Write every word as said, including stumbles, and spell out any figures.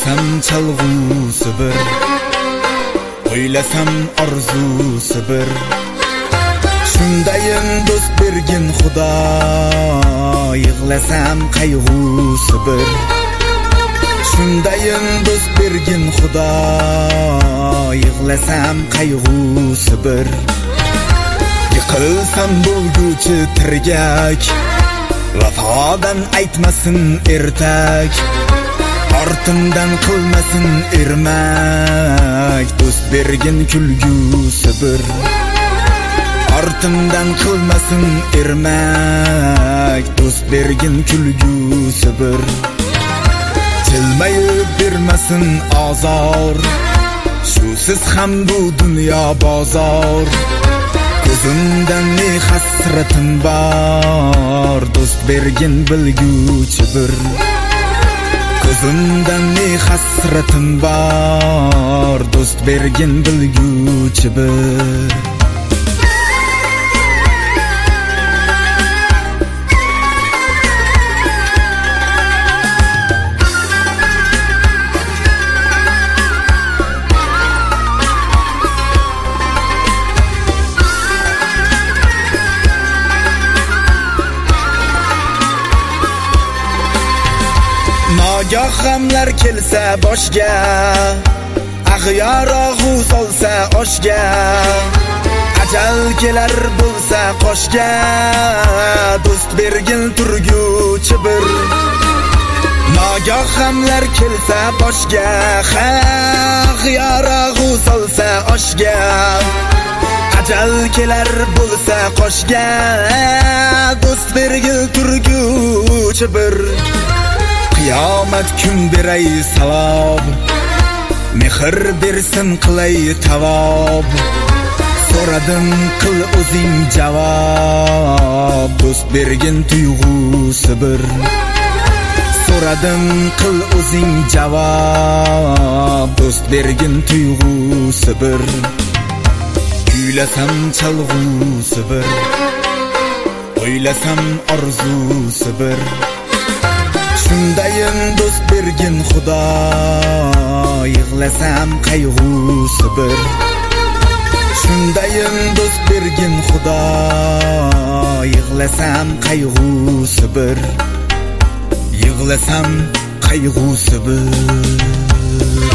Kuylasam çalg'usi bir, o'ylasam orzusi bir. Shundayin do'st bergin Xudo, yig'lasam qayg'usi bir. Shundayin do'st bergin Xudo, yig'lasam qayg'usi bir. Yiqilsam bo'lguchi tirgak, vafodan aytmasin ertak. Ortimdan qilmasin ermak, do'st bergin kulgusi bir. Ortimdan qilmasin ermak, do'st bergin kulgusi bir. Jilmayib bermasin azor, shusiz ham bu dunyo bozor. Ko'zimdan ne hasratim bor, do'st bergin bilguchi bir. Ko'zimdan ne hasratim bor, do'st bergin bilguchi bir. Nagah g'amlar kelsa boshga, ag'yor og'u solsa oshga. Ajal kelar bo'lsa qoshga, do'st bergin turguchi bir. Nagah g'amlar kelsa boshga, ag'yor og'u solsa oshga. Ajal kelar bo'lsa qoshga, do'st bergin turguchi bir. Qiyomat kun beray savob, mehr bersin qilay tavob. So'radim qil o'zing javob, do'st bergin tuyg'usi bir. So'radim qil o'zing javob, do'st bergin tuyg'usi bir. Kuylasam chalg'usi bir, o'ylasam orzusi bir. Shundayin do'st bergin Xudo, yig'lasam qayg'usi bir. Shundayin do'st bergin Xudo, yig'lasam qayg'usi bir. Yig'lasam qayg'usi bir.